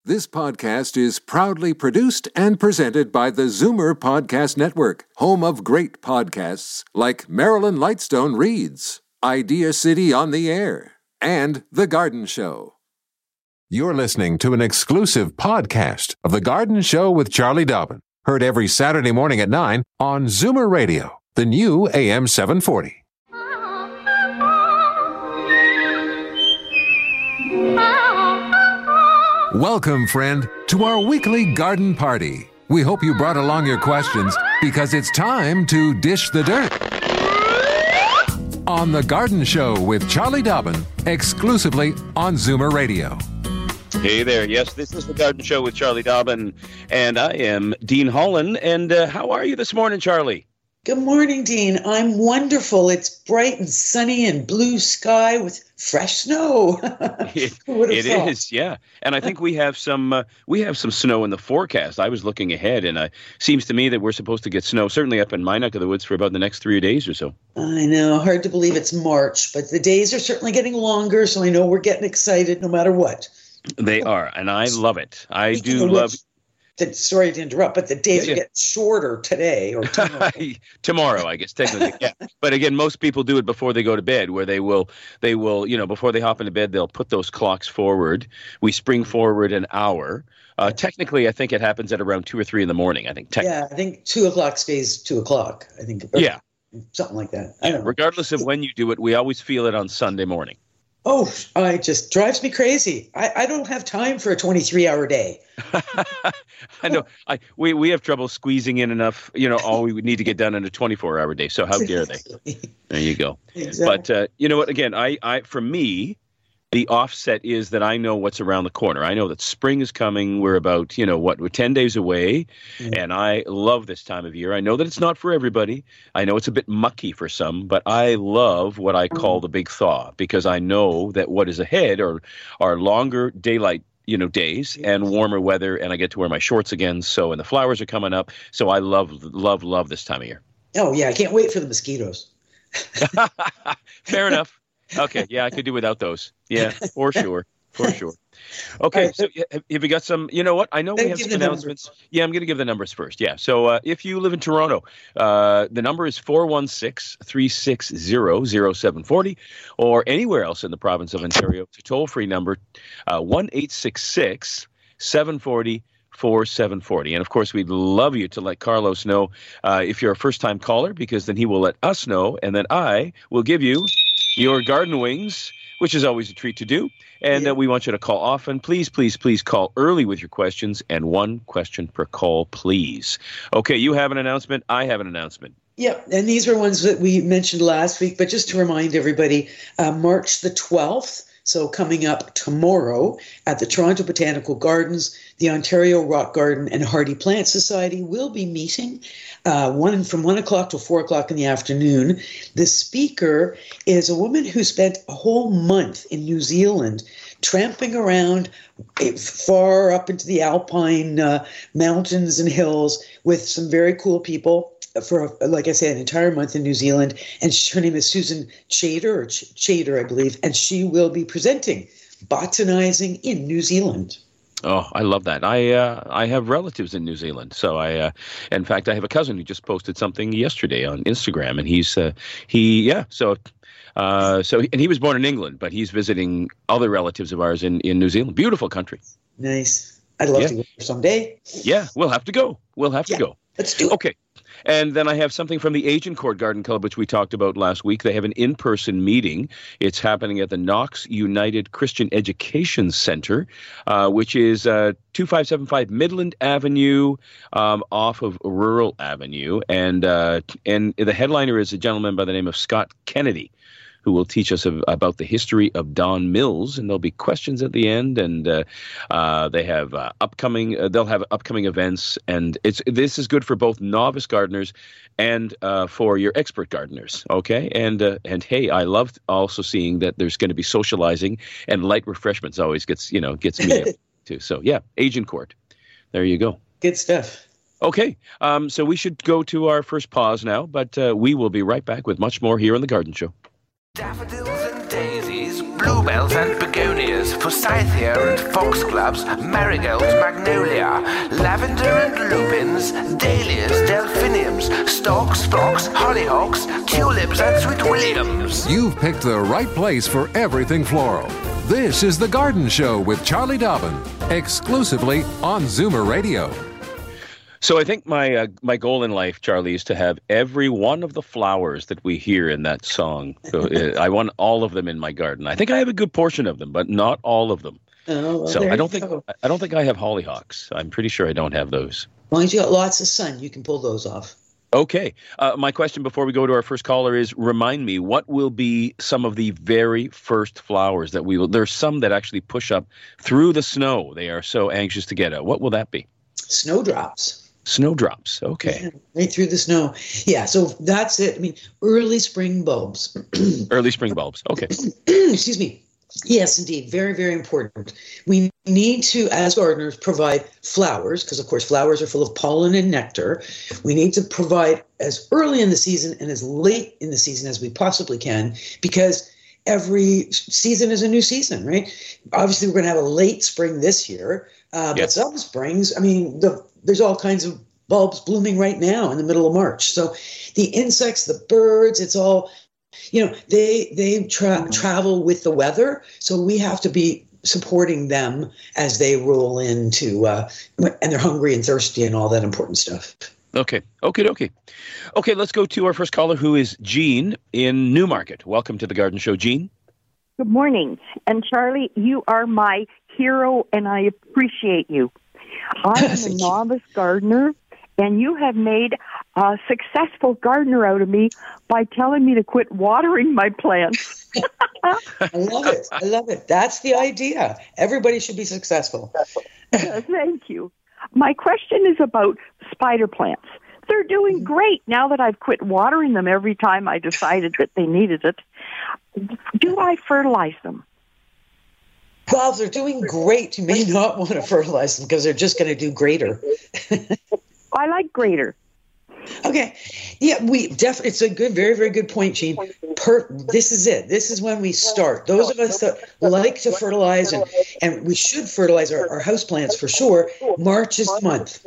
This podcast is proudly produced and presented by the Zoomer Podcast Network, home of great podcasts like Marilyn Lightstone Reads, Idea City on the Air, and The Garden Show. You're listening to an exclusive podcast of The Garden Show with Charlie Dobbin, heard every Saturday morning at 9 on Zoomer Radio, the new AM 740. Welcome, friend, to our weekly garden party. We hope you brought along your questions because it's time to dish the dirt. On The Garden Show with Charlie Dobbin, exclusively on Zoomer Radio. Hey there. Yes, this is The Garden Show with Charlie Dobbin, and I am Dean Holland. And how are you this morning, Charlie? Good morning, Dean. I'm wonderful. It's bright and sunny and blue sky with fresh snow. It is, yeah. And I think we have some snow in the forecast. I was looking ahead, and it seems to me that we're supposed to get snow, certainly up in my neck of the woods, for about the next 3 days or so. I know. Hard to believe it's March, but the days are certainly getting longer, so I know we're getting excited no matter what. They are, and I love it. I do love it. Sorry to interrupt, but the days are getting shorter today or tomorrow. Tomorrow, I guess, technically. Yeah. But again, most people do it before they go to bed, where they will, before they hop into bed, they'll put those clocks forward. We spring forward an hour. Technically, I think it happens at around 2 or 3 in the morning. I think. Yeah, I think 2 o'clock stays 2 o'clock. I think. Yeah. Something like that. I don't know. Regardless of when you do it, we always feel it on Sunday morning. Oh, it just drives me crazy. I don't have time for a 23-hour day. I know. We have trouble squeezing in enough, all we would need to get done in a 24-hour day. So how dare they? There you go. Exactly. But you know what? Again, for me, the offset is that I know what's around the corner. I know that spring is coming. We're about, we're 10 days away. Mm-hmm. And I love this time of year. I know that it's not for everybody. I know it's a bit mucky for some, but I love what I call the big thaw, because I know that what is ahead are longer daylight days and warmer weather, and I get to wear my shorts again. So, and the flowers are coming up. So I love this time of year. Oh, yeah. I can't wait for the mosquitoes. Fair enough. Okay, yeah, I could do without those. Yeah, for sure. Okay, right, so have you got some, you know what? I know we have some announcements. Numbers. Yeah, I'm going to give the numbers first. Yeah, so if you live in Toronto, the number is 416-360-0740, or anywhere else in the province of Ontario. It's a toll-free number, 1-866-740-4740. And, of course, we'd love you to let Carlos know if you're a first-time caller, because then he will let us know, and then I will give you your garden wings, which is always a treat to do. And we want you to call often. Please, please, please call early with your questions, and 1 question per call, please. Okay, you have an announcement. I have an announcement. Yeah, and these were ones that we mentioned last week, but just to remind everybody, March the 12th, so coming up tomorrow at the Toronto Botanical Gardens, the Ontario Rock Garden and Hardy Plant Society will be meeting from 1 o'clock to 4 o'clock in the afternoon. The speaker is a woman who spent a whole month in New Zealand tramping around far up into the alpine mountains and hills with some very cool people for, like I said, an entire month in New Zealand. And her name is Susan Chater, I believe, and she will be presenting Botanizing in New Zealand. Oh, I love that. I have relatives in New Zealand. So in fact, I have a cousin who just posted something yesterday on Instagram, and and he was born in England, but he's visiting other relatives of ours in New Zealand. Beautiful country. Nice. I'd love to go there someday. Yeah, we'll have to go. Let's do it. Okay. And then I have something from the Agincourt Garden Club, which we talked about last week. They have an in-person meeting. It's happening at the Knox United Christian Education Center, which is 2575 Midland Avenue, off of Rural Avenue. And the headliner is a gentleman by the name of Scott Kennedy, who will teach us about the history of Don Mills, and there'll be questions at the end. And they have upcoming events, and this is good for both novice gardeners and for your expert gardeners. Okay, and hey, I loved also seeing that there's going to be socializing, and light refreshments always gets me up too. So yeah, Agincourt. There you go. Good stuff. Okay, so we should go to our first pause now, but we will be right back with much more here on The Garden Show. Daffodils and daisies, bluebirds bluebells and begonias, forsythia and foxgloves, marigolds, magnolia, lavender and lupins, dahlias, delphiniums, stalks, phlox, hollyhocks, tulips and sweet williams. You've picked the right place for everything floral. This is The Garden Show with Charlie Dobbin, exclusively on Zoomer Radio. So I think my goal in life, Charlie, is to have every one of the flowers that we hear in that song. So I want all of them in my garden. I think I have a good portion of them, but not all of them. Oh, well, so I don't think I have hollyhocks. I'm pretty sure I don't have those. As long as you got lots of sun, you can pull those off. Okay. My question before we go to our first caller is, remind me, what will be some of the very first flowers that we will... There's some that actually push up through the snow. They are so anxious to get out. What will that be? Snowdrops. Snowdrops. Okay. Yeah, right through the snow. Yeah, so that's it. I mean, early spring bulbs. Early spring bulbs. Okay. Excuse me. Yes, indeed. Very, very important. We need to, as gardeners, provide flowers, because, of course, flowers are full of pollen and nectar. We need to provide as early in the season and as late in the season as we possibly can, because every season is a new season, right? Obviously, we're going to have a late spring this year, but some springs, I mean, there's all kinds of bulbs blooming right now in the middle of March. So the insects, the birds, it's all... they travel with the weather, so we have to be supporting them as they roll into, and they're hungry and thirsty and all that important stuff. Okay. Okay, let's go to our first caller, who is Jean in Newmarket. Welcome to the Garden Show, Jean. Good morning. And Charlie, you are my hero, and I appreciate you. I am a novice gardener, and you have made a successful gardener out of me by telling me to quit watering my plants. I love it. That's the idea. Everybody should be successful. Thank you. My question is about spider plants. They're doing great now that I've quit watering them every time I decided that they needed it. Do I fertilize them? Well, they're doing great. You may not want to fertilize them because they're just going to do greater. I like greater. Okay. Yeah, it's a good, very, very good point, Jean. This is it. This is when we start. Those of us that like to fertilize, and we should fertilize our houseplants for sure, March is the month.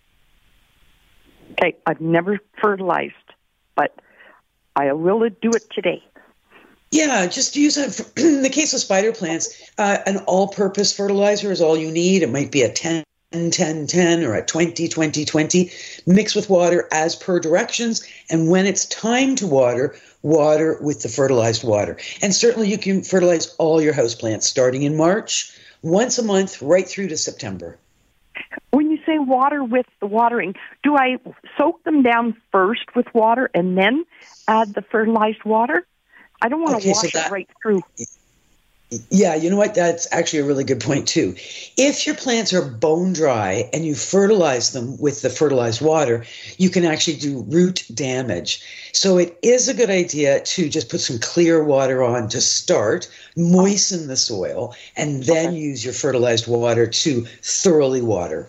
Okay, I've never fertilized, but I will do it today. Yeah, just use it. In the case of spider plants, an all-purpose fertilizer is all you need. It might be a 10-10-10 or a 20-20-20. Mix with water as per directions. And when it's time to water with the fertilized water. And certainly you can fertilize all your houseplants starting in March, once a month, right through to September. When you say water with the watering, do I soak them down first with water and then add the fertilized water? I don't want to wash it right through. Yeah, you know what? That's actually a really good point, too. If your plants are bone dry and you fertilize them with the fertilized water, you can actually do root damage. So it is a good idea to just put some clear water on to start, moisten the soil, and then use your fertilized water to thoroughly water.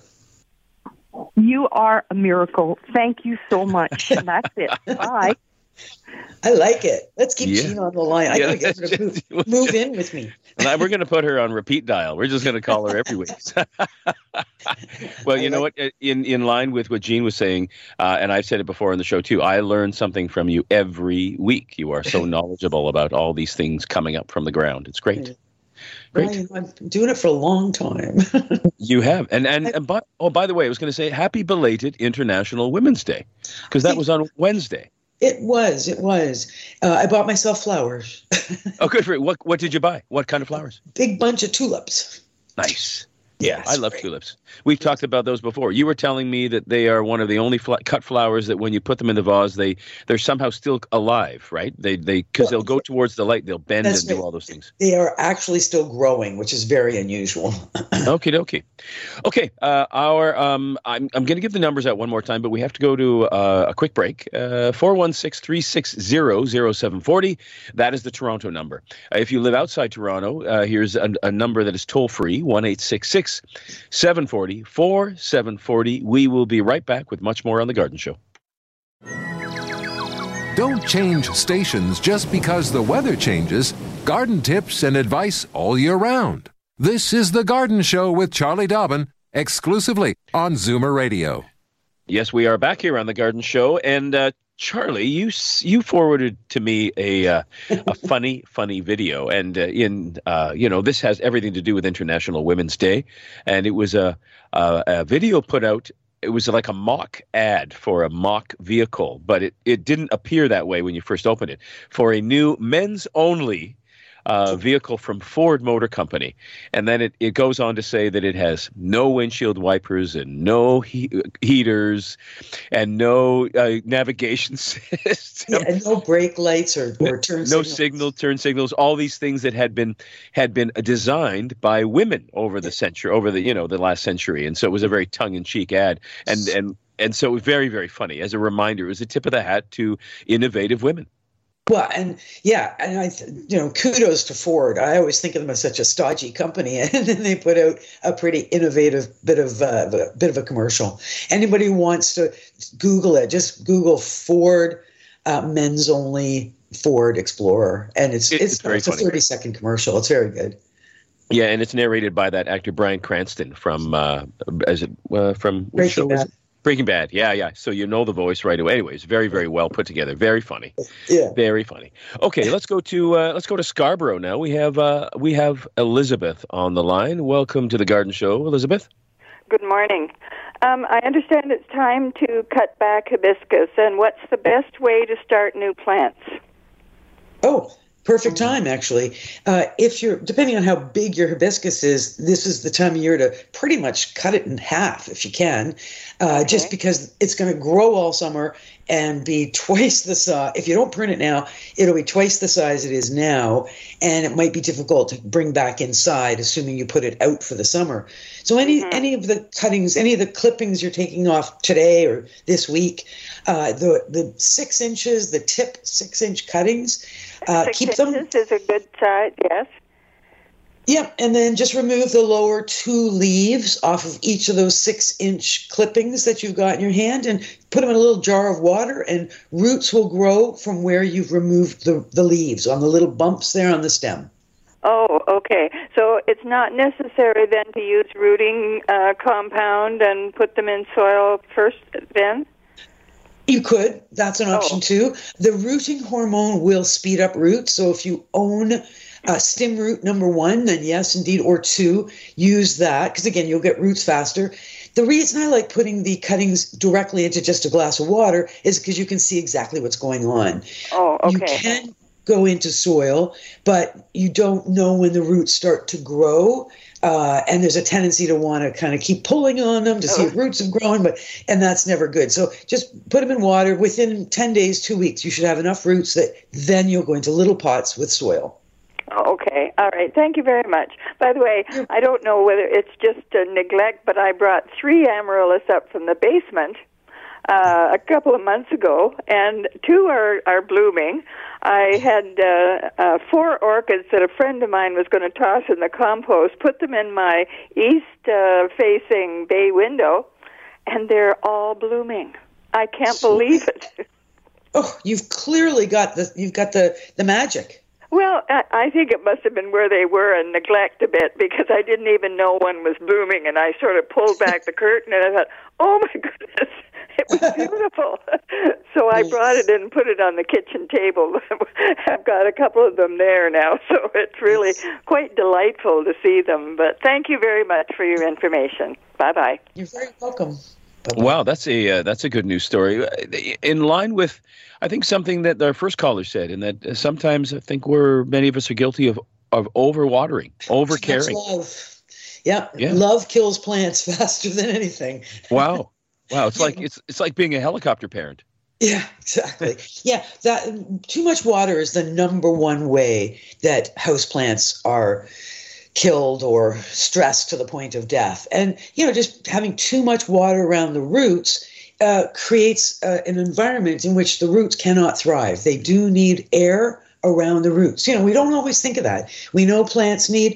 You are a miracle. Thank you so much. And that's it. Bye. I like it. Let's keep Jean on the line. I gotta get her to move in with me. And we're going to put her on repeat dial. We're just going to call her every week. Well, you know what? In line with what Jean was saying, and I've said it before on the show too, I learn something from you every week. You are so knowledgeable about all these things coming up from the ground. It's great. Great. Well, I've been doing it for a long time. You have. And by the way, I was going to say happy belated International Women's Day, because that was on Wednesday. It was. I bought myself flowers. Oh, good for you. What did you buy? What kind of flowers? Big bunch of tulips. Nice. Yeah, I love tulips. We've talked about those before. You were telling me that they are one of the only cut flowers that when you put them in the vase, they're somehow still alive, right? Because they'll go towargoing the light, they'll bend and do all those things. They are actually still growing, which is very unusual. Okie dokie. Okay, I'm going to give the numbers out one more time, but we have to go to a quick break. 416-360-0740. That is the Toronto number. If you live outside Toronto, here's a number that is toll-free, 1-866-740-4740. We will be right back with much more on The Garden Show. Don't change stations just because the weather changes. Garden tips and advice all year round. This is The Garden Show with Charlie Dobbin, exclusively on Zoomer Radio. Yes, we are back here on The Garden Show. And Charlie, you forwarded to me a funny video. And this has everything to do with International Women's Day. And it was a video put out. It was like a mock ad for a mock vehicle, but it didn't appear that way when you first opened it, for a new men's only vehicle from Ford Motor Company. And then it goes on to say that it has no windshield wipers and no heaters and no navigation system. Yeah, and no brake lights or turn signals. No turn signals, all these things that had been designed by women over the last century. And so it was a very tongue-in-cheek ad. And so it was very, very funny. As a reminder, it was a tip of the hat to innovative women. Well, and kudos to Ford. I always think of them as such a stodgy company, and then they put out a pretty innovative bit of a commercial. Anybody who wants to Google it, just Google Ford men's only Ford Explorer, and it's a 30-second commercial. It's very good. Yeah, and it's narrated by that actor Bryan Cranston from Breaking Bad. Breaking Bad, yeah. So you know the voice right away. Anyways, very, very well put together. Very funny. Yeah, very funny. Okay, let's go to Scarborough now. We have Elizabeth on the line. Welcome to the Garden Show, Elizabeth. Good morning. I understand it's time to cut back hibiscus, and what's the best way to start new plants? Oh, perfect time, actually. Depending on how big your hibiscus is, this is the time of year to pretty much cut it in half if you can, just because it's going to grow all summer and be twice the size. If you don't prune it now, it'll be twice the size it is now, and it might be difficult to bring back inside, assuming you put it out for the summer. So any of the cuttings, any of the clippings you're taking off today or this week, the 6 inches, the tip 6-inch cuttings, keep them. 6 inches is a good size, yes. Yep, and then just remove the lower 2 leaves off of each of those 6-inch clippings that you've got in your hand and put them in a little jar of water, and roots will grow from where you've removed the leaves on the little bumps there on the stem. Oh, okay. So it's not necessary then to use rooting compound and put them in soil first then? You could. That's an option too. The rooting hormone will speed up roots. So if you own stem root number 1, then yes, indeed, or 2, use that, because again, you'll get roots faster. The reason I like putting the cuttings directly into just a glass of water is because you can see exactly what's going on. Oh, okay. You can go into soil, but you don't know when the roots start to grow. And there's a tendency to want to kind of keep pulling on them to see if roots have grown, and that's never good. So just put them in water. Within 10 days, 2 weeks, you should have enough roots that then you'll go into little pots with soil. Oh, okay. All right. Thank you very much. By the way, I don't know whether it's just a neglect, but I brought 3 amaryllis up from the basement a couple of months ago, and 2 are blooming. I had 4 orchids that a friend of mine was going to toss in the compost, put them in my east-facing bay window, and they're all blooming. I can't believe it. Oh, you've clearly got the magic. Well, I think it must have been where they were and neglect a bit, because I didn't even know one was blooming, and I sort of pulled back the curtain, and I thought, oh, my goodness, it was beautiful. So I brought it in and put it on the kitchen table. I've got a couple of them there now, so it's really quite delightful to see them. But thank you very much for your information. Bye-bye. You're very welcome. Bye-bye. Wow, that's a good news story. In line with, I think, something that our first caller said, and that sometimes I think many of us are guilty of overwatering, overcaring. That's love. Yeah, love kills plants faster than anything. Wow, it's like being a helicopter parent. Yeah, exactly. Yeah, that too much water is the number one way that houseplants are killed or stressed to the point of death. And, just having too much water around the roots creates an environment in which the roots cannot thrive. They do need air around the roots. We don't always think of that. We know plants need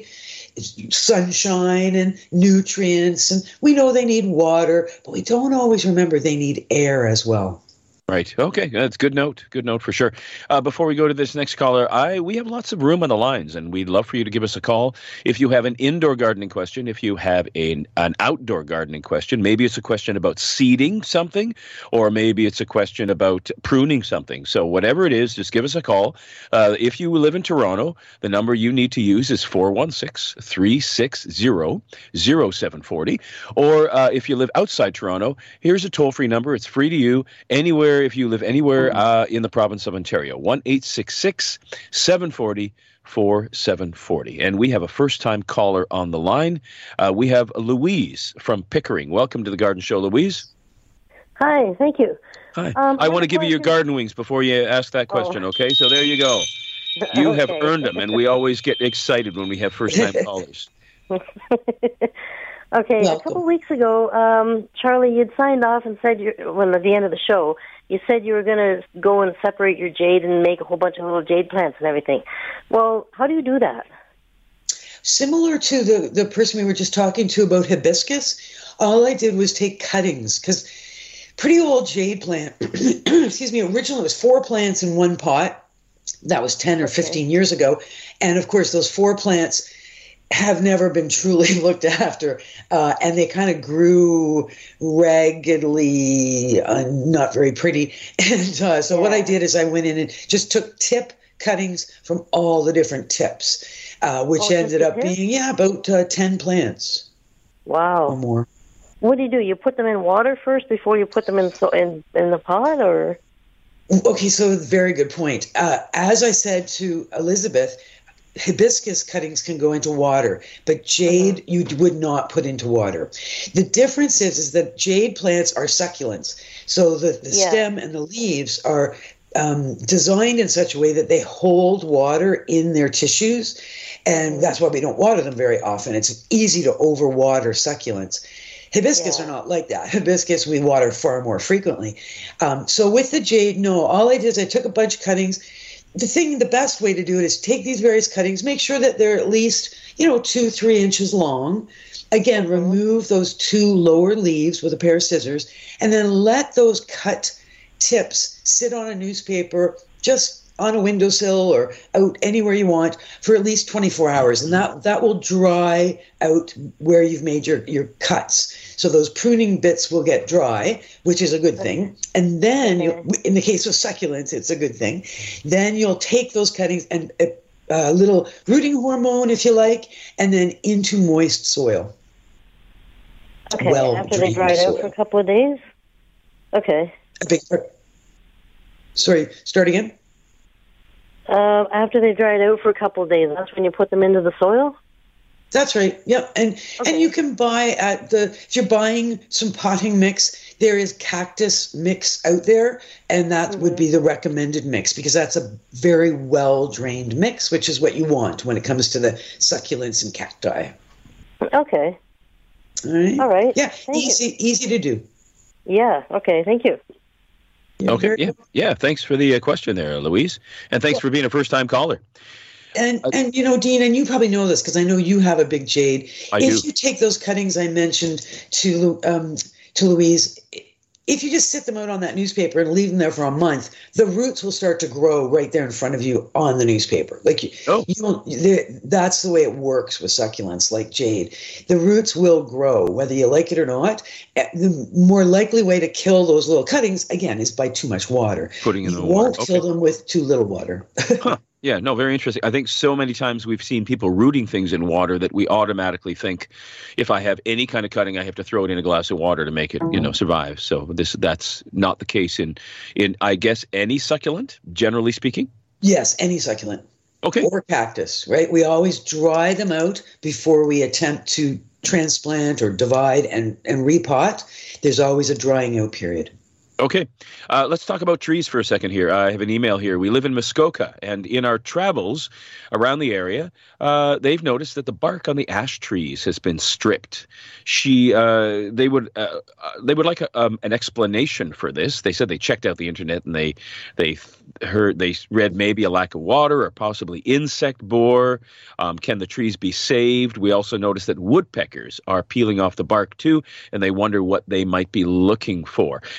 sunshine and nutrients, and we know they need water, but we don't always remember they need air as well. Right. Okay. That's good note. Good note for sure. Before we go to this next caller, we have lots of room on the lines, and we'd love for you to give us a call if you have an indoor gardening question, if you have an outdoor gardening question. Maybe it's a question about seeding something, or maybe it's a question about pruning something. So whatever it is, just give us a call. If you live in Toronto, the number you need to use is 416-360-0740. Or if you live outside Toronto, here's a toll-free number. It's free to you anywhere. If you live anywhere in the province of Ontario, 1-866-740-4740. And we have a first-time caller on the line. We have Louise from Pickering. Welcome to the Garden Show, Louise. Hi, thank you. Hi. I want to give you your garden wings before you ask that question, okay? So there you go. You have earned them, and we always get excited when we have first-time callers. Okay, welcome. A couple of weeks ago, Charlie, you'd signed off and said, at the end of the show, you said you were going to go and separate your jade and make a whole bunch of little jade plants and everything. Well, how do you do that? Similar to the person we were just talking to about hibiscus, all I did was take cuttings, because pretty old jade plant, originally it was 4 plants in one pot. That was 10 or 15 years ago. And of course, those 4 plants have never been truly looked after, and they kind of grew raggedly, not very pretty. And so what I did is I went in and just took tip cuttings from all the different tips, which ended up being, about 10 plants. Wow. Or more. What do? You put them in water first before you put them in the pot, or? Okay, so very good point. As I said to Elizabeth, hibiscus cuttings can go into water, but jade you would not put into water. The difference is that jade plants are succulents. So the stem and the leaves are designed in such a way that they hold water in their tissues, and that's why we don't water them very often. It's easy to overwater succulents. Hibiscus are not like that. Hibiscus we water far more frequently. So with the jade, no, all I did is I took a bunch of cuttings. The best way to do it is take these various cuttings, make sure that they're at least, 2-3 inches long. Again, remove those 2 lower leaves with a pair of scissors, and then let those cut tips sit on a newspaper, just on a windowsill or out anywhere you want for at least 24 hours. And that will dry out where you've made your cuts. So those pruning bits will get dry, which is a good thing. And then, in the case of succulents, it's a good thing. Then you'll take those cuttings and a little rooting hormone, if you like, and then into moist soil. Okay, after they dried out for a couple of days? Okay. Sorry, start again? After they dried out for a couple of days, that's when you put them into the soil? That's right. Yep. And you can buy if you're buying some potting mix, there is cactus mix out there, and that would be the recommended mix, because that's a very well drained mix, which is what you want when it comes to the succulents and cacti. Okay. All right. Yeah. Easy to do. Yeah. Okay. Thank you. Okay. Yeah. Thanks for the question there, Louise, and thanks for being a first-time caller. And Dean, and you probably know this because I know you have a big jade. I do. If you take those cuttings I mentioned to Louise, if you just sit them out on that newspaper and leave them there for a month, the roots will start to grow right there in front of you on the newspaper. That's the way it works with succulents like jade. The roots will grow, whether you like it or not. The more likely way to kill those little cuttings, again, is by too much water. Putting in the water. You won't kill them with too little water. Huh. Yeah, no, very interesting. I think so many times we've seen people rooting things in water that we automatically think, if I have any kind of cutting, I have to throw it in a glass of water to make it, survive. So that's not the case in I guess any succulent, generally speaking. Yes, any succulent. Okay. Or cactus, right? We always dry them out before we attempt to transplant or divide and repot. There's always a drying out period. Okay. Let's talk about trees for a second here. I have an email here. We live in Muskoka, and in our travels around the area, they've noticed that the bark on the ash trees has been stripped. They would like an explanation for this. They said they checked out the internet and they read maybe a lack of water or possibly insect borer. Can the trees be saved? We also noticed that woodpeckers are peeling off the bark too, and they wonder what they might be looking for. And that is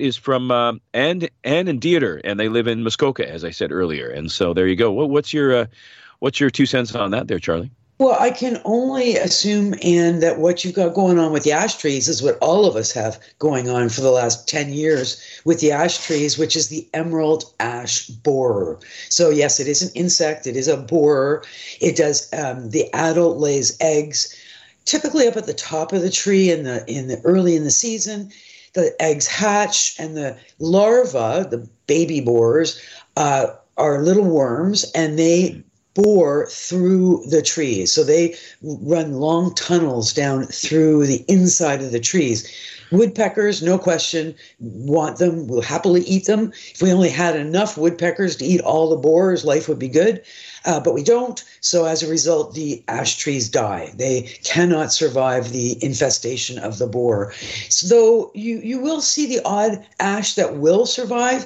is from Ann and Dieter, and they live in Muskoka, as I said earlier. And so there you go. What's your 2 cents on that there, Charlie? Well, I can only assume, Anne, that what you've got going on with the ash trees is what all of us have going on for the last 10 years with the ash trees, which is the emerald ash borer. So, yes, it is an insect. It is a borer. It does, the adult lays eggs, typically up at the top of the tree in the early in the season. The eggs hatch, and the larvae, the baby borers, are little worms, and they bore through the trees. So they run long tunnels down through the inside of the trees. Woodpeckers, no question, want them, will happily eat them. If we only had enough woodpeckers to eat all the borers, life would be good. But we don't. So as a result, the ash trees die. They cannot survive the infestation of the borer. So though you will see the odd ash that will survive,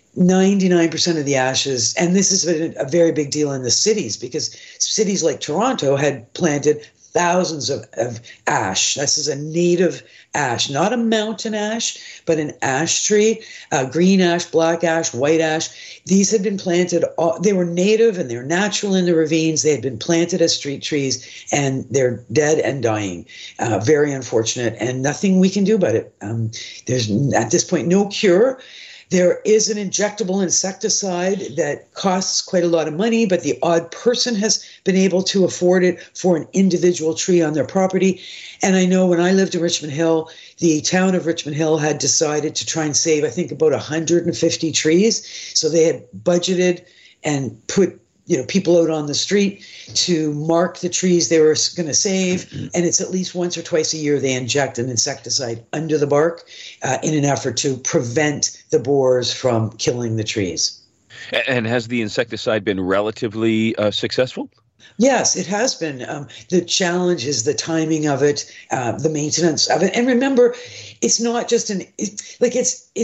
99% of the ashes, and this has been a very big deal in the cities, because cities like Toronto had planted thousands of ash. This is a native ash, not a mountain ash, but an ash tree, green ash, black ash, white ash. These had been planted, they were native and they're natural in the ravines. They had been planted as street trees, and they're dead and dying. Very unfortunate, and nothing we can do about it. There's at this point no cure. There is an injectable insecticide that costs quite a lot of money, but the odd person has been able to afford it for an individual tree on their property. And I know when I lived in Richmond Hill, the town of Richmond Hill had decided to try and save, I think, about 150 trees. So they had budgeted and put people out on the street to mark the trees they were going to save. And it's at least once or twice a year they inject an insecticide under the bark in an effort to prevent the borers from killing the trees. And has the insecticide been relatively successful? Yes, it has been. The challenge is the timing of it, the maintenance of it. And remember, it's not just it's like a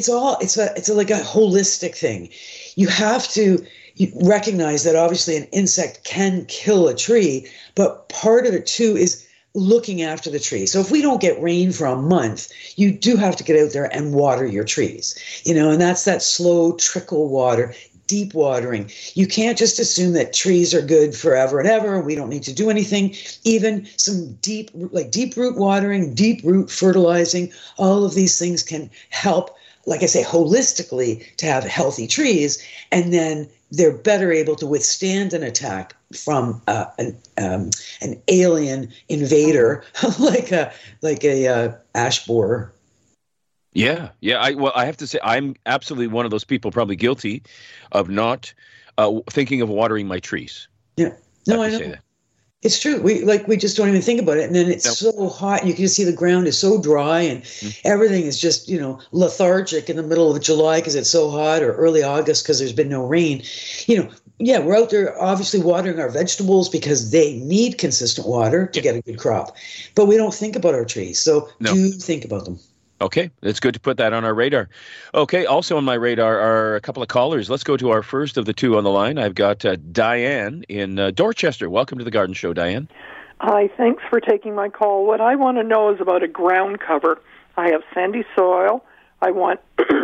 holistic thing. You have to recognize that obviously an insect can kill a tree, but part of it too is looking after the tree. So if we don't get rain for a month, you do have to get out there and water your trees, and that's that slow trickle water, deep watering. You can't just assume that trees are good forever and ever, and we don't need to do anything. Even some deep root watering, deep root fertilizing, all of these things can help, like I say, holistically to have healthy trees, and then they're better able to withstand an attack from an alien invader like a ash borer. Yeah. I have to say I'm absolutely one of those people, probably guilty of not thinking of watering my trees. Yeah, no, I know. Say that. It's true. We just don't even think about it, and then it's so hot. You can see the ground is so dry, and everything is just lethargic in the middle of July because it's so hot, or early August because there's been no rain. We're out there obviously watering our vegetables because they need consistent water to get a good crop, but we don't think about our trees. So do think about them. Okay, it's good to put that on our radar. Okay, also on my radar are a couple of callers. Let's go to our first of the two on the line. I've got Diane in Dorchester. Welcome to the Garden Show, Diane. Hi, thanks for taking my call. What I want to know is about a ground cover. I have sandy soil. I want,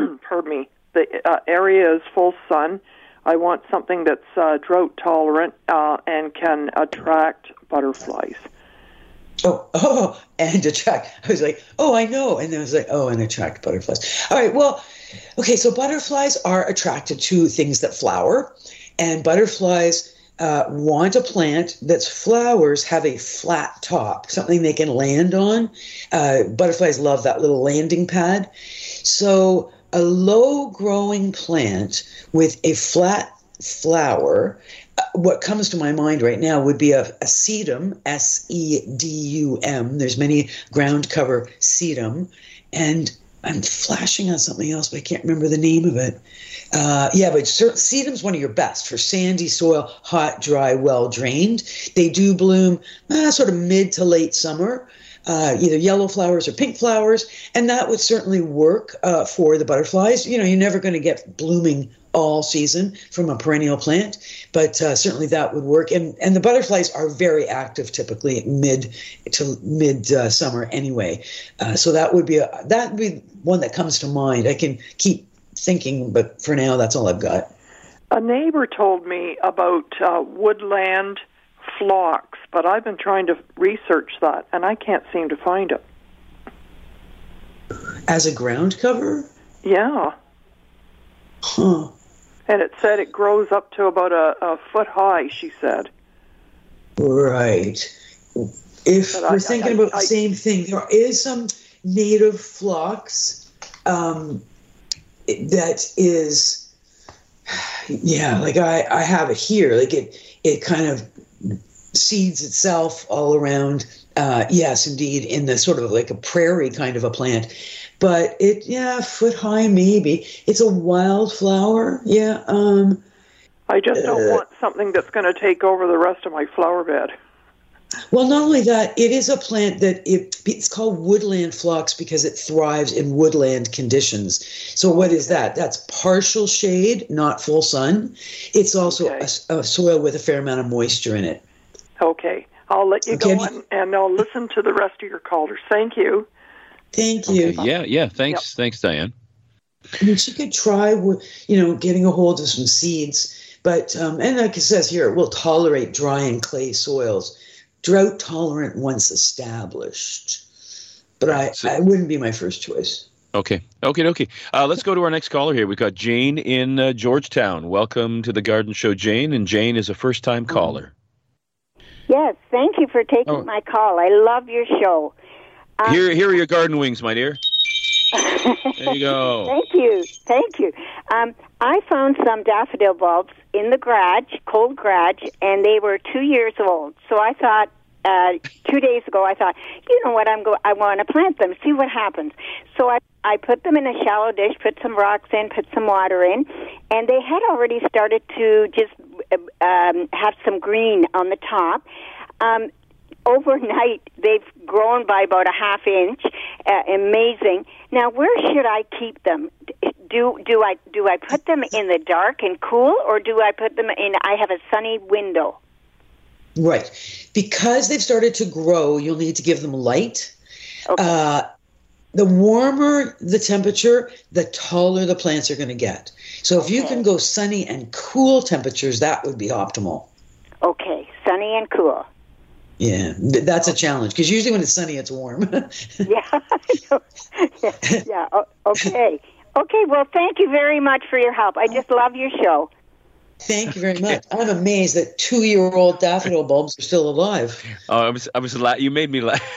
the area is full sun. I want something that's drought tolerant and can attract butterflies. And attract. I was like, I know. And then I was like, and attract butterflies. All right, well, okay, so butterflies are attracted to things that flower, and butterflies want a plant that's flowers have a flat top, something they can land on. Butterflies love that little landing pad. So a low-growing plant with a flat flower, what comes to my mind right now would be a sedum, S-E-D-U-M. There's many ground cover sedum. And I'm flashing on something else, but I can't remember the name of it. But sedum's one of your best for sandy soil, hot, dry, well-drained. They do bloom sort of mid to late summer, either yellow flowers or pink flowers, and that would certainly work for the butterflies. You're never going to get blooming all season from a perennial plant, but certainly that would work. And the butterflies are very active typically mid summer anyway. So that would be one that comes to mind. I can keep thinking, but for now, that's all I've got. A neighbor told me about woodland phlox, but I've been trying to research that, and I can't seem to find it. As a ground cover? Yeah. Huh. And it said it grows up to about a foot high, she said. Right. If we're thinking about the same thing, there is some native phlox that is, like I have it here. Like it kind of seeds itself all around. Yes, indeed, in the sort of like a prairie kind of a plant. But foot high maybe. It's a wildflower. Yeah. I just don't want something that's going to take over the rest of my flower bed. Well, not only that, it is a plant that it's called woodland phlox because it thrives in woodland conditions. So what is that? That's partial shade, not full sun. It's also a soil with a fair amount of moisture in it. Okay. I'll let you go and I'll listen to the rest of your callers. Thank you. Thank you. Okay. Yeah. Thanks. Yep. Thanks, Diane. I mean, she could try, getting a hold of some seeds, but, and like it says here, it will tolerate dry and clay soils, drought tolerant once established. But I wouldn't be my first choice. Okay. Let's go to our next caller here. We've got Jane in Georgetown. Welcome to the Garden Show, Jane. And Jane is a first-time caller. Yes, thank you for taking my call. I love your show. Here are your garden wings, my dear. There you go. Thank you. I found some daffodil bulbs in the cold garage, and they were 2 years old. So I thought, 2 days ago, I thought, you know what, I want to plant them, see what happens. So I put them in a shallow dish, put some rocks in, put some water in, and they had already started to just have some green on the top. Overnight, they've grown by about a half inch. Amazing. Now, where should I keep them? Do I put them in the dark and cool, or do I put them in? I have a sunny window. Right, because they've started to grow, you'll need to give them light. Okay. The warmer the temperature, the taller the plants are going to get. So if you can go sunny and cool temperatures, that would be optimal. Okay, sunny and cool. Yeah, that's a challenge because usually when it's sunny, it's warm. Yeah. Okay. Okay, well, thank you very much for your help. I just love your show. Thank you very much. I'm amazed that 2-year-old daffodil bulbs are still alive. Oh, you made me laugh.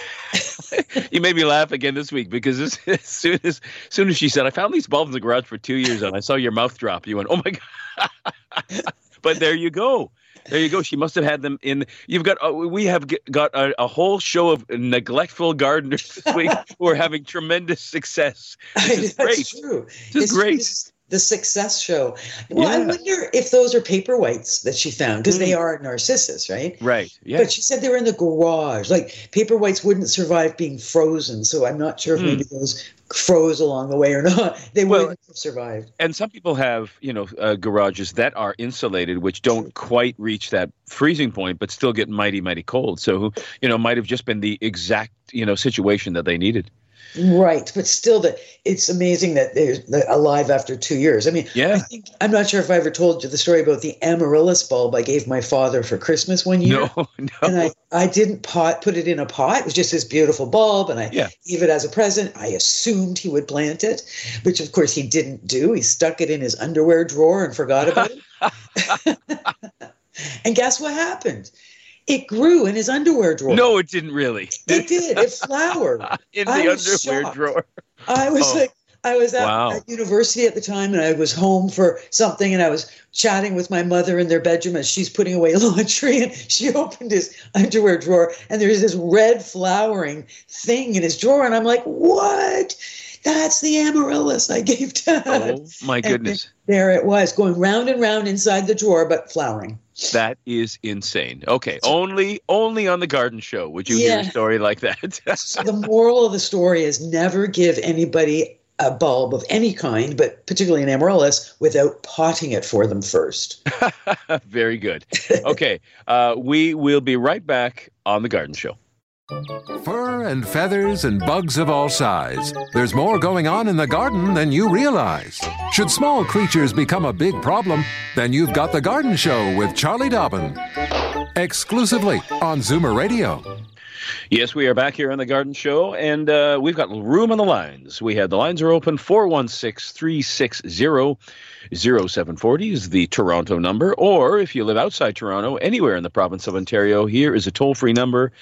You made me laugh again this week because as soon as she said, I found these bulbs in the garage for 2 years and I saw your mouth drop. You went, oh my God. But there you go. There you go. She must have had them in. We have got a whole show of neglectful gardeners this week who are having tremendous success. This is great. That's true. This is great. The success show. Well, I wonder if those are paper whites that she found, because they are narcissus, right? Right, yeah. But she said they were in the garage. Like, paper whites wouldn't survive being frozen, so I'm not sure if maybe those froze along the way or not. They wouldn't have survived. And some people have, garages that are insulated, which don't quite reach that freezing point, but still get mighty, mighty cold. So, might have just been the exact, situation that they needed. Right, but still, it's amazing that they're alive after 2 years. I mean, I'm not sure if I ever told you the story about the amaryllis bulb I gave my father for Christmas one year. No. And I didn't put it in a pot. It was just this beautiful bulb, and I gave it as a present. I assumed he would plant it, which of course he didn't do. He stuck it in his underwear drawer and forgot about it. And guess what happened? It grew in his underwear drawer. No, it didn't really. It did. It flowered. In the underwear drawer. I was at university at the time, and I was home for something, and I was chatting with my mother in their bedroom as she's putting away laundry, and she opened his underwear drawer, and there's this red flowering thing in his drawer, and I'm like, what? That's the amaryllis I gave Dad. Oh, my goodness. And there it was, going round and round inside the drawer, but flowering. That is insane. Okay, only on the Garden Show would you hear a story like that. The moral of the story is never give anybody a bulb of any kind, but particularly an amaryllis, without potting it for them first. Very good. Okay, we will be right back on The Garden Show. Fur and feathers and bugs of all size. There's more going on in the garden than you realize. Should small creatures become a big problem, then you've got The Garden Show with Charlie Dobbin. Exclusively on Zoomer Radio. Yes, we are back here on The Garden Show, and we've got room on the lines. The lines are open. 416-360-0740 is the Toronto number, or if you live outside Toronto, anywhere in the province of Ontario, here is a toll-free number,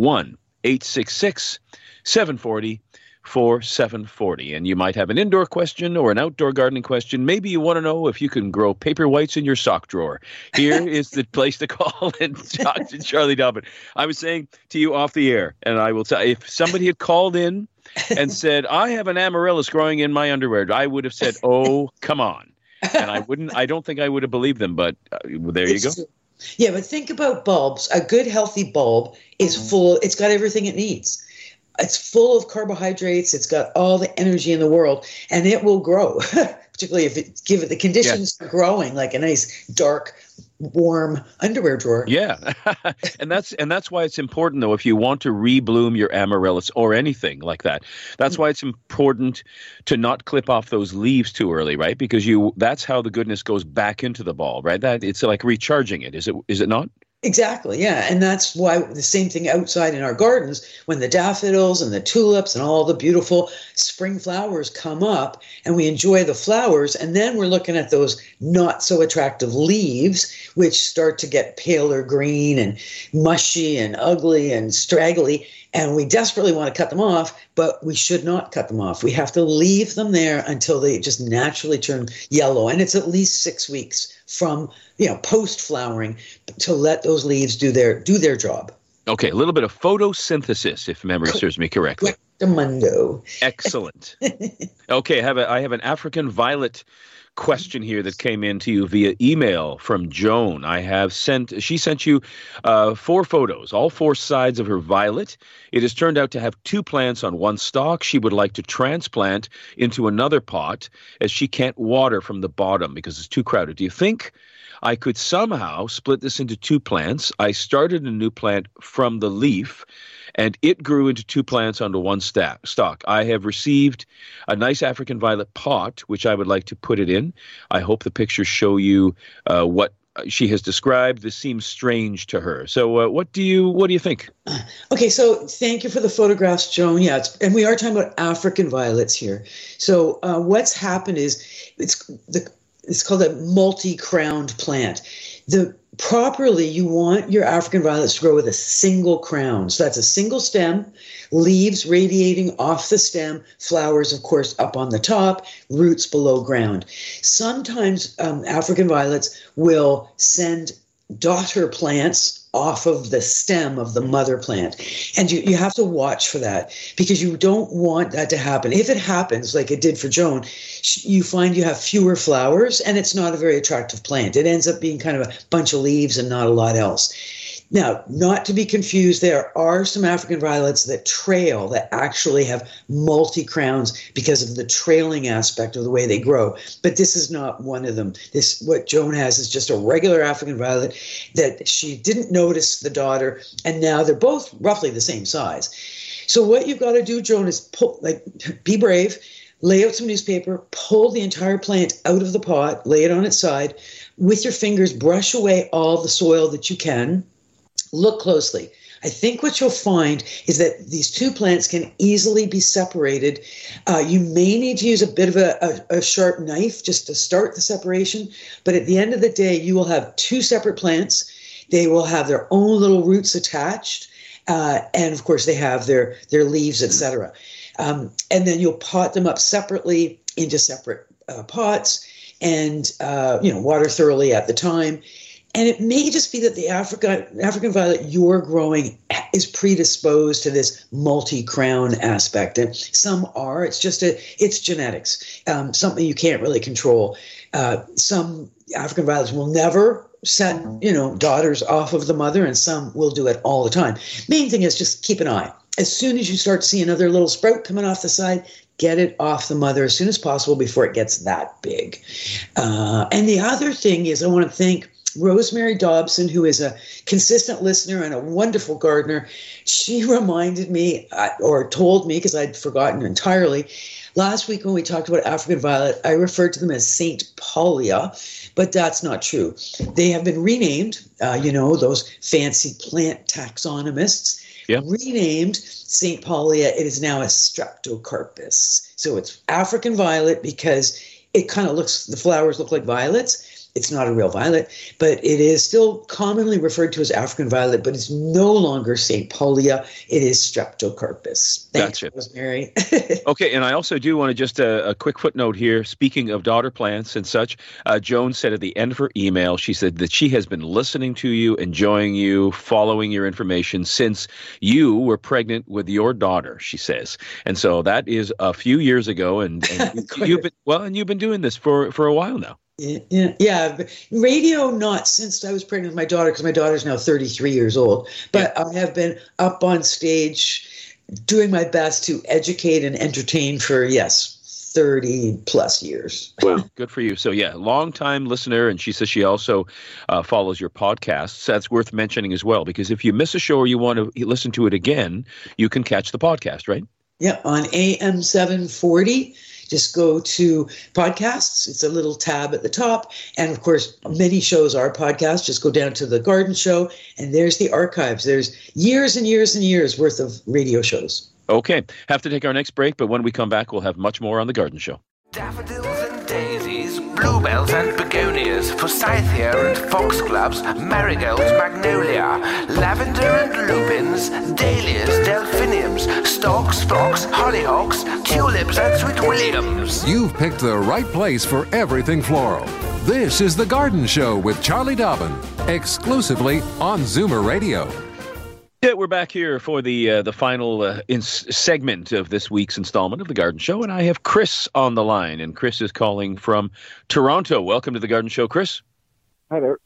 1-866-740-4740. And you might have an indoor question or an outdoor gardening question. Maybe you want to know if you can grow paper whites in your sock drawer. Here is the place to call and talk to Charlie Dobbin. I was saying to you off the air, and I will tell you, if somebody had called in and said, I have an amaryllis growing in my underwear, I would have said, oh, come on. And I don't think I would have believed them, but there you go. Yeah, but think about bulbs. A good, healthy bulb is full. It's got everything it needs. It's full of carbohydrates. It's got all the energy in the world, and it will grow, particularly if it give it the conditions for growing, like a nice, dark, warm underwear drawer. Yeah. and that's why it's important, though, if you want to rebloom your amaryllis or anything like that. That's why it's important to not clip off those leaves too early, right? Because that's how the goodness goes back into the bulb, right? That it's like recharging it. Is it not? Exactly, yeah. And that's why the same thing outside in our gardens, when the daffodils and the tulips and all the beautiful spring flowers come up and we enjoy the flowers, and then we're looking at those not so attractive leaves, which start to get paler green and mushy and ugly and straggly, and we desperately want to cut them off, but we should not cut them off. We have to leave them there until they just naturally turn yellow. And it's at least 6 weeks from, post-flowering to let those leaves do their job. Okay, a little bit of photosynthesis, if memory serves me correctly. Correctamundo. Excellent. Okay, I have an African violet question here that came in to you via email from Joan. She sent you 4 photos, all 4 sides of her violet. It has turned out to have 2 plants on one stalk. She would like to transplant into another pot as she can't water from the bottom because it's too crowded. Do you think I could somehow split this into 2 plants? I started a new plant from the leaf, and it grew into 2 plants onto one stalk. I have received a nice African violet pot, which I would like to put it in. I hope the pictures show you what she has described. This seems strange to her. So what do you think? Okay, so thank you for the photographs, Joan. Yeah, and we are talking about African violets here. So what's happened is it's called a multi-crowned plant. Properly, you want your African violets to grow with a single crown. So that's a single stem, leaves radiating off the stem, flowers, of course, up on the top, roots below ground. Sometimes African violets will send daughter plants off of the stem of the mother plant. And you have to watch for that because you don't want that to happen. If it happens, like it did for Joan, you find you have fewer flowers and it's not a very attractive plant. It ends up being kind of a bunch of leaves and not a lot else. Now, not to be confused, there are some African violets that trail, that actually have multi-crowns because of the trailing aspect of the way they grow. But this is not one of them. What Joan has is just a regular African violet that she didn't notice the daughter, and now they're both roughly the same size. So what you've got to do, Joan, is be brave, lay out some newspaper, pull the entire plant out of the pot, lay it on its side. With your fingers, brush away all the soil that you can. Look closely. I think what you'll find is that these 2 plants can easily be separated. You may need to use a bit of a sharp knife just to start the separation, but at the end of the day, you will have 2 separate plants. They will have their own little roots attached, and of course, they have their leaves, etc. And then you'll pot them up separately into separate pots, and water thoroughly at the time. And it may just be that the African violet you're growing is predisposed to this multi-crown aspect. And some are. It's genetics, something you can't really control. Some African violets will never set, daughters off of the mother, and some will do it all the time. Main thing is just keep an eye. as soon as you start to see another little sprout coming off the side, get it off the mother as soon as possible before it gets that big. And the other thing is, I want to thank Rosemary Dobson, who is a consistent listener and a wonderful gardener. She reminded me, or told me, because I'd forgotten entirely, last week when we talked about African violet, I referred to them as St. Paulia, but that's not true. They have been renamed, those fancy plant taxonomists. Yep. Renamed St. Paulia. It is now a Streptocarpus. So it's African violet because it kind of the flowers look like violets. It's not a real violet, but it is still commonly referred to as African violet, but it's no longer St. Paulia. It is Streptocarpus. Thanks, gotcha. Rosemary. Okay, and I also do want to just a quick footnote here. Speaking of daughter plants and such, Joan said at the end of her email, she said that she has been listening to you, enjoying you, following your information since you were pregnant with your daughter, she says. And so that is a few years ago, and you've been doing this for a while now. Yeah. Radio, not since I was pregnant with my daughter, because my daughter's now 33 years old. But I have been up on stage doing my best to educate and entertain for, 30 plus years. Well, good for you. So long-time listener, and she says she also follows your podcasts. That's worth mentioning as well, because if you miss a show or you want to listen to it again, you can catch the podcast, right? Yeah, on AM 740. Just go to podcasts. It's a little tab at the top. And of course, many shows are podcasts. Just go down to the Garden Show, and there's the archives. There's years and years and years worth of radio shows. Okay. Have to take our next break, but when we come back, we'll have much more on the Garden Show. Daffodils and daisies, bluebells and begonias, forsythia and foxgloves, marigolds, magnolia, lavender and lupins, dahlias, delphiniums, stalks, phlox, hollyhocks, tulips and sweet williams. You've picked the right place for everything floral. This is The Garden Show with Charlie Dobbin, exclusively on Zoomer Radio. Yeah, we're back here for the final segment of this week's installment of The Garden Show, and I have Chris on the line, and Chris is calling from Toronto. Welcome to The Garden Show, Chris. Hi there.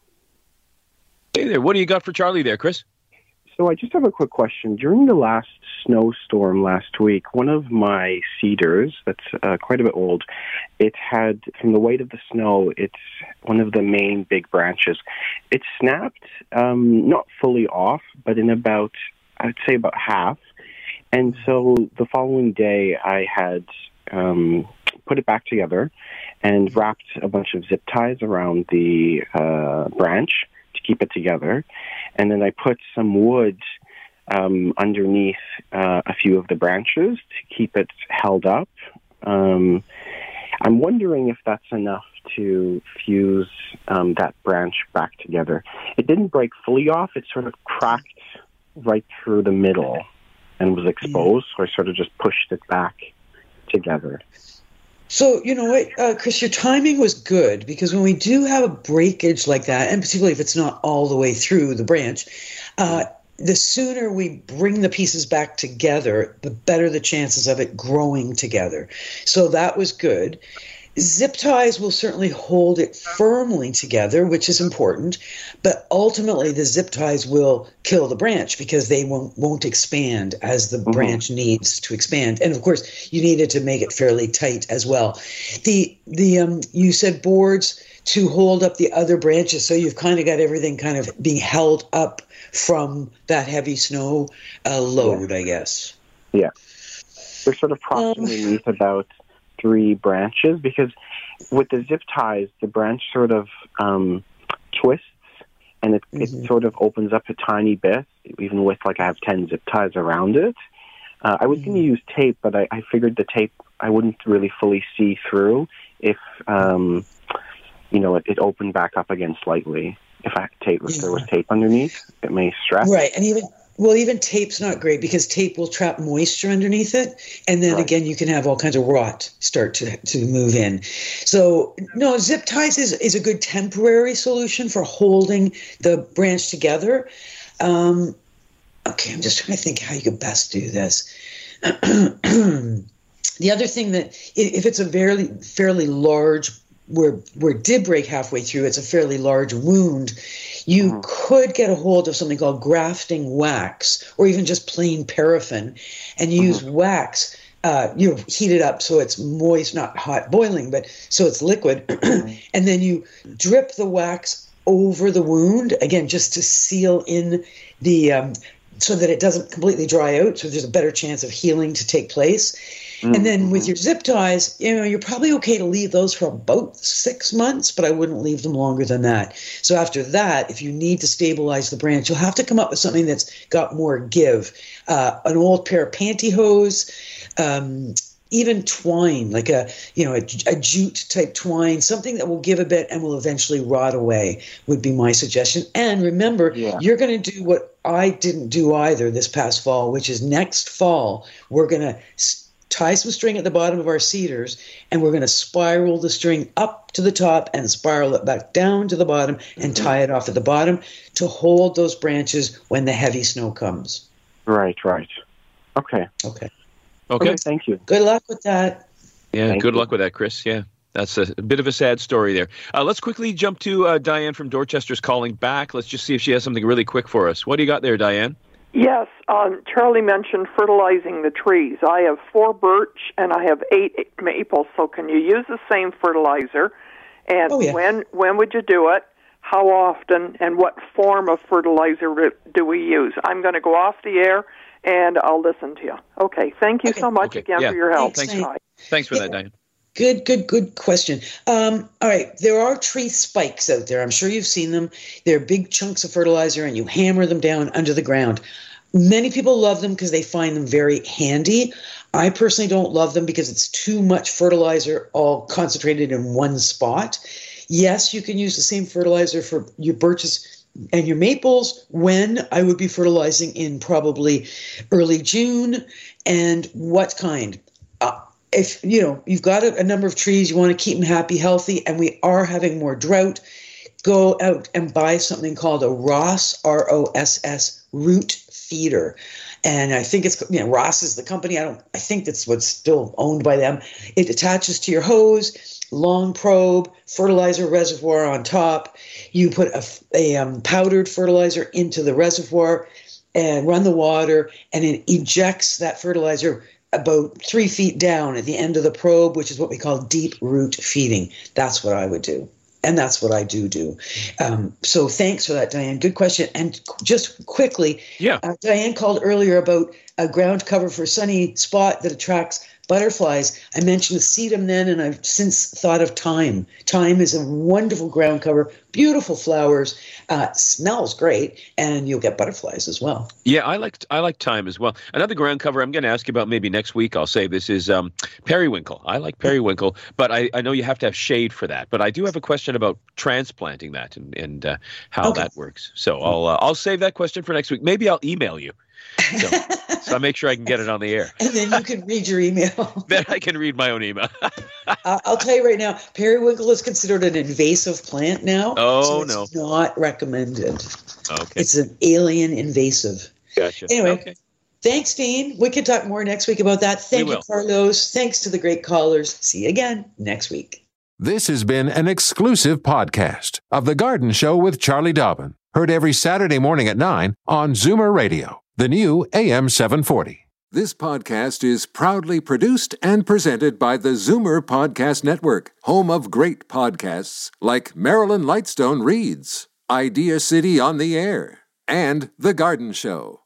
Hey there. What do you got for Charlie there, Chris? So I just have a quick question. During the last snowstorm last week, one of my cedars, that's quite a bit old, it had, from the weight of the snow, it's one of the main big branches. It snapped, not fully off, but in about, I'd say about half. And so the following day, I had put it back together and wrapped a bunch of zip ties around the branch to keep it together. And then I put some wood underneath a few of the branches to keep it held up. I'm wondering if that's enough to fuse that branch back together. It didn't break fully off. It sort of cracked right through the middle and was exposed. So I sort of just pushed it back together. So, you know what, Chris, your timing was good, because when we do have a breakage like that, and particularly if it's not all the way through the branch, the sooner we bring the pieces back together, the better the chances of it growing together. So that was good. Zip ties will certainly hold it firmly together, which is important, but ultimately the zip ties will kill the branch because they won't expand as the branch needs to expand. And of course, you needed to make it fairly tight as well. You said boards to hold up the other branches, so you've kind of got everything kind of being held up from that heavy snow load, I guess. Yeah. They're sort of propped underneath about 3 branches, because with the zip ties, the branch sort of twists and it sort of opens up a tiny bit, even with like I have 10 zip ties around it. I was going to use tape, but I figured the tape I wouldn't really fully see through if it opened back up again slightly. If there was tape underneath, it may stress. Right, and even tape's not great because tape will trap moisture underneath it, and then again you can have all kinds of rot start to move in. So no, zip ties is a good temporary solution for holding the branch together. Okay, I'm just trying to think how you could best do this. The other thing that if it's a fairly large where it did break halfway through, it's a fairly large wound, you could get a hold of something called grafting wax, or even just plain paraffin, and use wax. Heat it up so it's moist, not hot boiling, but so it's liquid, and then you drip the wax over the wound, again, just to seal in the so that it doesn't completely dry out, so there's a better chance of healing to take place. And then with your zip ties, you're probably okay to leave those for about 6 months, but I wouldn't leave them longer than that. So after that, if you need to stabilize the branch, you'll have to come up with something that's got more give. An old pair of pantyhose, even twine, like a jute type twine, something that will give a bit and will eventually rot away would be my suggestion. And remember, you're going to do what I didn't do either this past fall, which is next fall, we're going to tie some string at the bottom of our cedars, and we're going to spiral the string up to the top and spiral it back down to the bottom and tie it off at the bottom to hold those branches when the heavy snow comes. Right. Okay. Thank you. Good luck with that. Yeah, good luck with that, Chris. Yeah, that's a bit of a sad story there. Let's quickly jump to Diane from Dorchester's calling back. Let's just see if she has something really quick for us. What do you got there, Diane? Yes, Charlie mentioned fertilizing the trees. I have 4 birch and I have 8 maples, so can you use the same fertilizer? And when would you do it? How often? And what form of fertilizer do we use? I'm going to go off the air and I'll listen to you. Okay, thank you so much again for your help. Thanks for that, Diane. Good question. All right, there are tree spikes out there. I'm sure you've seen them. They're big chunks of fertilizer, and you hammer them down under the ground. Many people love them because they find them very handy. I personally don't love them because it's too much fertilizer all concentrated in one spot. Yes, you can use the same fertilizer for your birches and your maples when I would be fertilizing in probably early June. And what kind? If you've got a number of trees, you want to keep them happy, healthy, and we are having more drought, go out and buy something called a Ross, ROSS, root feeder. And I think it's, Ross is the company. I think that's what's still owned by them. It attaches to your hose, long probe, fertilizer reservoir on top. You put a powdered fertilizer into the reservoir and run the water, and it ejects that fertilizer about 3 feet down at the end of the probe, which is what we call deep root feeding. That's what I would do. And that's what I do. So thanks for that, Diane. Good question. And just quickly, Diane called earlier about a ground cover for sunny spot that attracts butterflies. I mentioned sedum then, and I've since thought of thyme. Thyme is a wonderful ground cover, beautiful flowers, smells great, and you'll get butterflies as well. Yeah, I like thyme as well. Another ground cover I'm going to ask you about maybe next week, I'll say this, is periwinkle. I like periwinkle, but I know you have to have shade for that. But I do have a question about transplanting that and how that works. So I'll save that question for next week. Maybe I'll email you. So I'll make sure I can get it on the air. And then you can read your email. Then I can read my own email. I'll tell you right now, periwinkle is considered an invasive plant now. Oh, so it's not recommended. Okay. It's an alien invasive. Gotcha. Anyway, thanks, Dean. We can talk more next week about that. Thank you, Carlos. Thanks to the great callers. See you again next week. This has been an exclusive podcast of The Garden Show with Charlie Dobbin. Heard every Saturday morning at 9 on Zoomer Radio, the new AM 740. This podcast is proudly produced and presented by the Zoomer Podcast Network, home of great podcasts like Marilyn Lightstone Reads, Idea City on the Air, and The Garden Show.